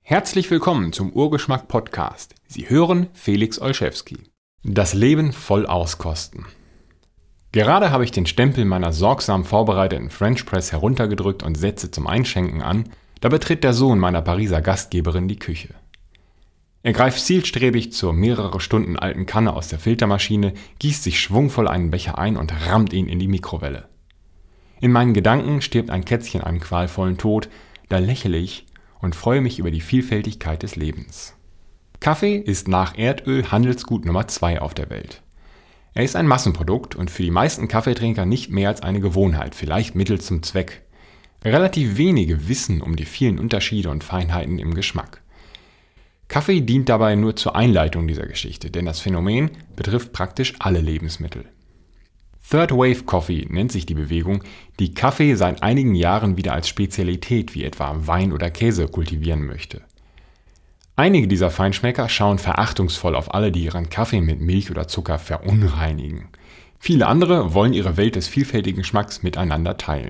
Herzlich willkommen zum Urgeschmack Podcast. Sie hören Felix Olszewski. Das Leben voll auskosten. Gerade habe ich den Stempel meiner sorgsam vorbereiteten French Press heruntergedrückt und setze zum Einschenken an, da betritt der Sohn meiner Pariser Gastgeberin die Küche. Er greift zielstrebig zur mehrere Stunden alten Kanne aus der Filtermaschine, gießt sich schwungvoll einen Becher ein und rammt ihn in die Mikrowelle. In meinen Gedanken stirbt ein Kätzchen einen qualvollen Tod, da lächle ich und freue mich über die Vielfältigkeit des Lebens. Kaffee ist nach Erdöl Handelsgut Nummer 2 auf der Welt. Er ist ein Massenprodukt und für die meisten Kaffeetrinker nicht mehr als eine Gewohnheit, vielleicht Mittel zum Zweck. Relativ wenige wissen um die vielen Unterschiede und Feinheiten im Geschmack. Kaffee dient dabei nur zur Einleitung dieser Geschichte, denn das Phänomen betrifft praktisch alle Lebensmittel. Third Wave Coffee nennt sich die Bewegung, die Kaffee seit einigen Jahren wieder als Spezialität wie etwa Wein oder Käse kultivieren möchte. Einige dieser Feinschmecker schauen verachtungsvoll auf alle, die ihren Kaffee mit Milch oder Zucker verunreinigen. Viele andere wollen ihre Welt des vielfältigen Geschmacks miteinander teilen.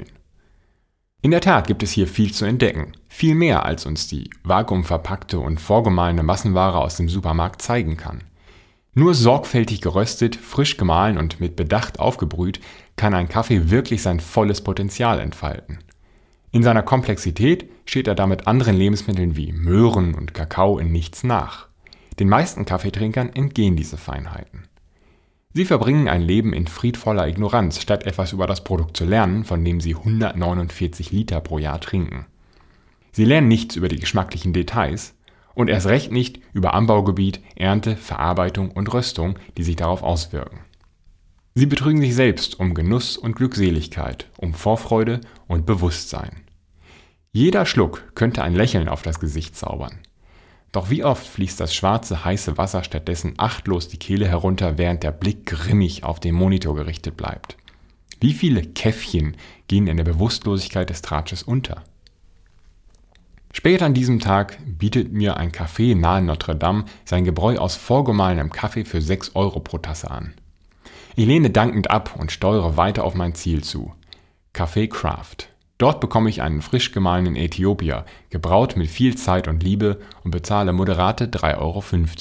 In der Tat gibt es hier viel zu entdecken, viel mehr als uns die vakuumverpackte und vorgemahlene Massenware aus dem Supermarkt zeigen kann. Nur sorgfältig geröstet, frisch gemahlen und mit Bedacht aufgebrüht, kann ein Kaffee wirklich sein volles Potenzial entfalten. In seiner Komplexität steht er damit anderen Lebensmitteln wie Möhren und Kakao in nichts nach. Den meisten Kaffeetrinkern entgehen diese Feinheiten. Sie verbringen ein Leben in friedvoller Ignoranz, statt etwas über das Produkt zu lernen, von dem sie 149 Liter pro Jahr trinken. Sie lernen nichts über die geschmacklichen Details, und erst recht nicht über Anbaugebiet, Ernte, Verarbeitung und Röstung, die sich darauf auswirken. Sie betrügen sich selbst um Genuss und Glückseligkeit, um Vorfreude und Bewusstsein. Jeder Schluck könnte ein Lächeln auf das Gesicht zaubern. Doch wie oft fließt das schwarze, heiße Wasser stattdessen achtlos die Kehle herunter, während der Blick grimmig auf den Monitor gerichtet bleibt? Wie viele Käffchen gehen in der Bewusstlosigkeit des Tratsches unter? Später an diesem Tag bietet mir ein Café nahe Notre Dame sein Gebräu aus vorgemahlenem Kaffee für 6 Euro pro Tasse an. Ich lehne dankend ab und steuere weiter auf mein Ziel zu. Café Craft. Dort bekomme ich einen frisch gemahlenen Äthiopier, gebraut mit viel Zeit und Liebe und bezahle moderate 3,50 Euro.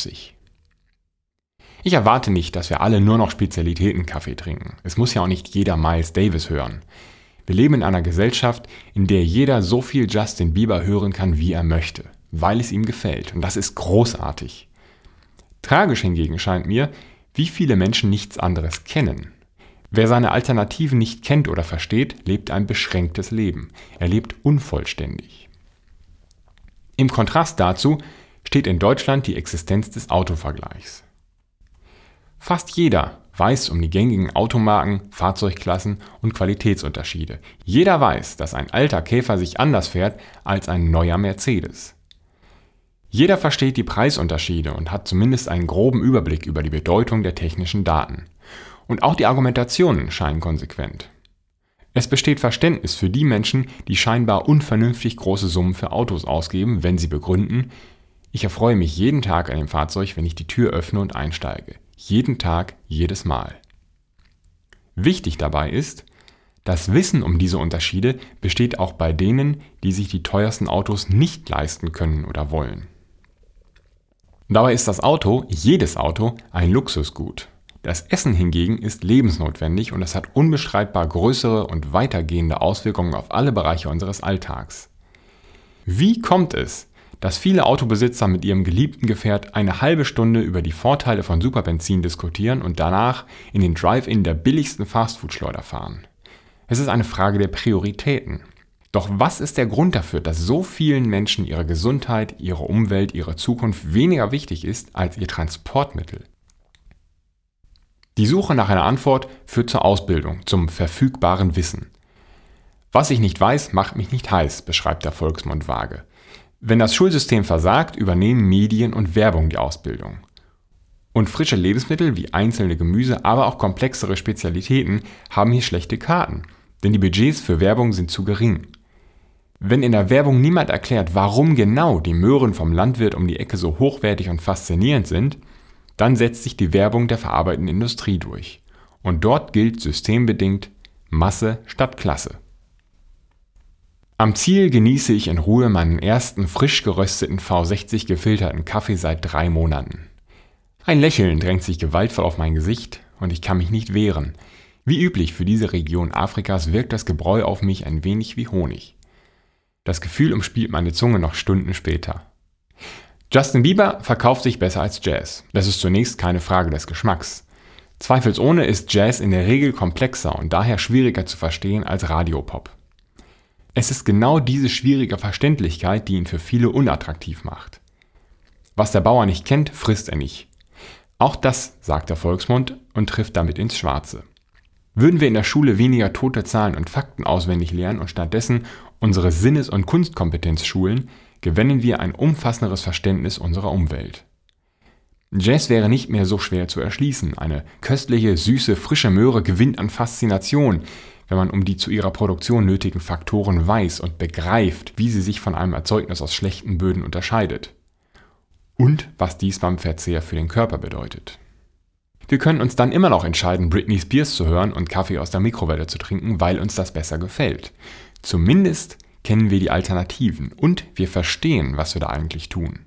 Ich erwarte nicht, dass wir alle nur noch Spezialitäten-Kaffee trinken. Es muss ja auch nicht jeder Miles Davis hören. Wir leben in einer Gesellschaft, in der jeder so viel Justin Bieber hören kann, wie er möchte, weil es ihm gefällt. Und das ist großartig. Tragisch hingegen scheint mir, wie viele Menschen nichts anderes kennen. Wer seine Alternativen nicht kennt oder versteht, lebt ein beschränktes Leben. Er lebt unvollständig. Im Kontrast dazu steht in Deutschland die Existenz des Autovergleichs. Fast jeder weiß um die gängigen Automarken, Fahrzeugklassen und Qualitätsunterschiede. Jeder weiß, dass ein alter Käfer sich anders fährt als ein neuer Mercedes. Jeder versteht die Preisunterschiede und hat zumindest einen groben Überblick über die Bedeutung der technischen Daten. Und auch die Argumentationen scheinen konsequent. Es besteht Verständnis für die Menschen, die scheinbar unvernünftig große Summen für Autos ausgeben, wenn sie begründen: Ich erfreue mich jeden Tag an dem Fahrzeug, wenn ich die Tür öffne und einsteige. Jeden Tag, jedes Mal. Wichtig dabei ist, das Wissen um diese Unterschiede besteht auch bei denen, die sich die teuersten Autos nicht leisten können oder wollen. Dabei ist das Auto, jedes Auto, ein Luxusgut. Das Essen hingegen ist lebensnotwendig und es hat unbestreitbar größere und weitergehende Auswirkungen auf alle Bereiche unseres Alltags. Wie kommt es, dass viele Autobesitzer mit ihrem geliebten Gefährt eine halbe Stunde über die Vorteile von Superbenzin diskutieren und danach in den Drive-In der billigsten Fastfood-Schleuder fahren? Es ist eine Frage der Prioritäten. Doch was ist der Grund dafür, dass so vielen Menschen ihre Gesundheit, ihre Umwelt, ihre Zukunft weniger wichtig ist als ihr Transportmittel? Die Suche nach einer Antwort führt zur Ausbildung, zum verfügbaren Wissen. Was ich nicht weiß, macht mich nicht heiß, beschreibt der Volksmund vage. Wenn das Schulsystem versagt, übernehmen Medien und Werbung die Ausbildung. Und frische Lebensmittel wie einzelne Gemüse, aber auch komplexere Spezialitäten haben hier schlechte Karten, denn die Budgets für Werbung sind zu gering. Wenn in der Werbung niemand erklärt, warum genau die Möhren vom Landwirt um die Ecke so hochwertig und faszinierend sind, dann setzt sich die Werbung der verarbeitenden Industrie durch. Und dort gilt systembedingt Masse statt Klasse. Am Ziel genieße ich in Ruhe meinen ersten frisch gerösteten V60 gefilterten Kaffee seit 3 Monaten. Ein Lächeln drängt sich gewaltvoll auf mein Gesicht und ich kann mich nicht wehren. Wie üblich für diese Region Afrikas wirkt das Gebräu auf mich ein wenig wie Honig. Das Gefühl umspielt meine Zunge noch Stunden später. Justin Bieber verkauft sich besser als Jazz. Das ist zunächst keine Frage des Geschmacks. Zweifelsohne ist Jazz in der Regel komplexer und daher schwieriger zu verstehen als Radiopop. Es ist genau diese schwierige Verständlichkeit, die ihn für viele unattraktiv macht. Was der Bauer nicht kennt, frisst er nicht. Auch das sagt der Volksmund und trifft damit ins Schwarze. Würden wir in der Schule weniger tote Zahlen und Fakten auswendig lernen und stattdessen unsere Sinnes- und Kunstkompetenz schulen, gewinnen wir ein umfassenderes Verständnis unserer Umwelt. Jazz wäre nicht mehr so schwer zu erschließen. Eine köstliche, süße, frische Möhre gewinnt an Faszination, wenn man um die zu ihrer Produktion nötigen Faktoren weiß und begreift, wie sie sich von einem Erzeugnis aus schlechten Böden unterscheidet. Und was dies beim Verzehr für den Körper bedeutet. Wir können uns dann immer noch entscheiden, Britney Spears zu hören und Kaffee aus der Mikrowelle zu trinken, weil uns das besser gefällt. Zumindest kennen wir die Alternativen und wir verstehen, was wir da eigentlich tun.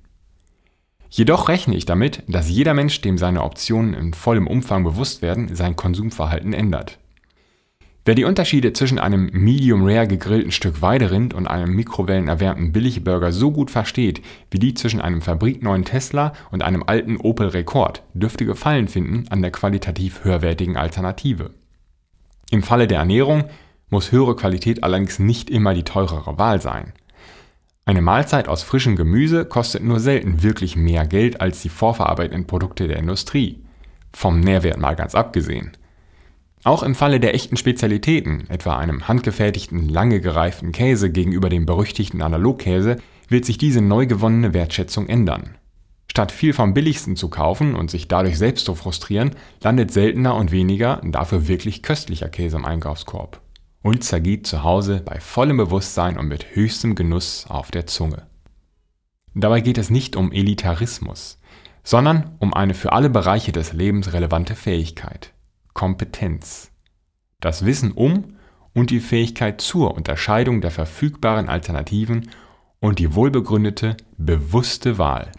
Jedoch rechne ich damit, dass jeder Mensch, dem seine Optionen in vollem Umfang bewusst werden, sein Konsumverhalten ändert. Wer die Unterschiede zwischen einem medium-rare gegrillten Stück Weiderind und einem mikrowellenerwärmten Billigburger so gut versteht, wie die zwischen einem fabrikneuen Tesla und einem alten Opel Rekord, dürfte Gefallen finden an der qualitativ höherwertigen Alternative. Im Falle der Ernährung muss höhere Qualität allerdings nicht immer die teurere Wahl sein. Eine Mahlzeit aus frischem Gemüse kostet nur selten wirklich mehr Geld als die vorverarbeiteten Produkte der Industrie. Vom Nährwert mal ganz abgesehen. Auch im Falle der echten Spezialitäten, etwa einem handgefertigten, lange gereiften Käse gegenüber dem berüchtigten Analogkäse, wird sich diese neu gewonnene Wertschätzung ändern. Statt viel vom Billigsten zu kaufen und sich dadurch selbst zu frustrieren, landet seltener und weniger, dafür wirklich köstlicher Käse im Einkaufskorb und zergeht zu Hause bei vollem Bewusstsein und mit höchstem Genuss auf der Zunge. Dabei geht es nicht um Elitarismus, sondern um eine für alle Bereiche des Lebens relevante Fähigkeit. Kompetenz. Das Wissen um und die Fähigkeit zur Unterscheidung der verfügbaren Alternativen und die wohlbegründete, bewusste Wahl.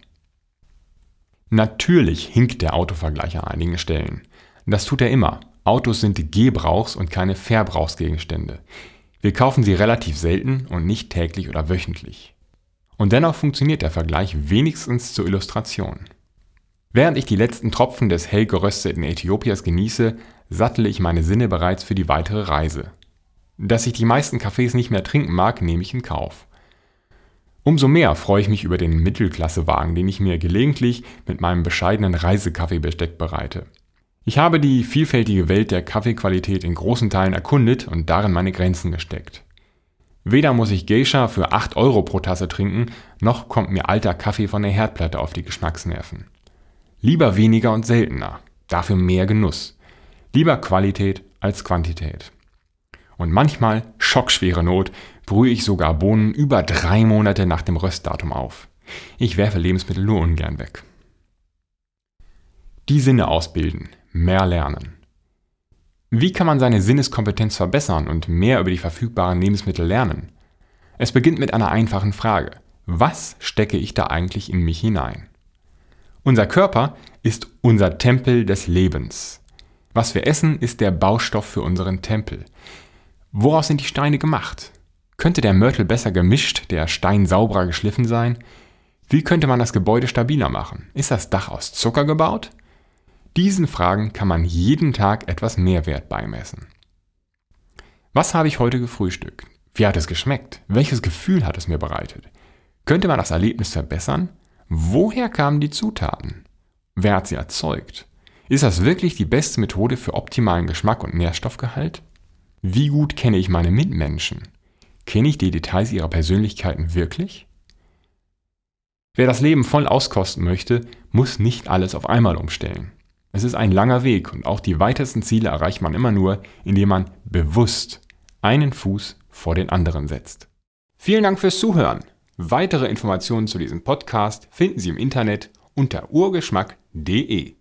Natürlich hinkt der Autovergleich an einigen Stellen. Das tut er immer. Autos sind Gebrauchs- und keine Verbrauchsgegenstände. Wir kaufen sie relativ selten und nicht täglich oder wöchentlich. Und dennoch funktioniert der Vergleich wenigstens zur Illustration. Während ich die letzten Tropfen des hell gerösteten Äthiopiers genieße, sattle ich meine Sinne bereits für die weitere Reise. Dass ich die meisten Kaffees nicht mehr trinken mag, nehme ich in Kauf. Umso mehr freue ich mich über den Mittelklassewagen, den ich mir gelegentlich mit meinem bescheidenen Reisekaffeebesteck bereite. Ich habe die vielfältige Welt der Kaffeequalität in großen Teilen erkundet und darin meine Grenzen gesteckt. Weder muss ich Geisha für 8 € pro Tasse trinken, noch kommt mir alter Kaffee von der Herdplatte auf die Geschmacksnerven. Lieber weniger und seltener, dafür mehr Genuss. Lieber Qualität als Quantität. Und manchmal, schockschwere Not, brühe ich sogar Bohnen über 3 Monate nach dem Röstdatum auf. Ich werfe Lebensmittel nur ungern weg. Die Sinne ausbilden, mehr lernen. Wie kann man seine Sinneskompetenz verbessern und mehr über die verfügbaren Lebensmittel lernen? Es beginnt mit einer einfachen Frage. Was stecke ich da eigentlich in mich hinein? Unser Körper ist unser Tempel des Lebens. Was wir essen, ist der Baustoff für unseren Tempel. Woraus sind die Steine gemacht? Könnte der Mörtel besser gemischt, der Stein sauberer geschliffen sein? Wie könnte man das Gebäude stabiler machen? Ist das Dach aus Zucker gebaut? Diesen Fragen kann man jeden Tag etwas Mehrwert beimessen. Was habe ich heute gefrühstückt? Wie hat es geschmeckt? Welches Gefühl hat es mir bereitet? Könnte man das Erlebnis verbessern? Woher kamen die Zutaten? Wer hat sie erzeugt? Ist das wirklich die beste Methode für optimalen Geschmack und Nährstoffgehalt? Wie gut kenne ich meine Mitmenschen? Kenne ich die Details ihrer Persönlichkeiten wirklich? Wer das Leben voll auskosten möchte, muss nicht alles auf einmal umstellen. Es ist ein langer Weg und auch die weitesten Ziele erreicht man immer nur, indem man bewusst einen Fuß vor den anderen setzt. Vielen Dank fürs Zuhören. Weitere Informationen zu diesem Podcast finden Sie im Internet unter urgeschmack.de.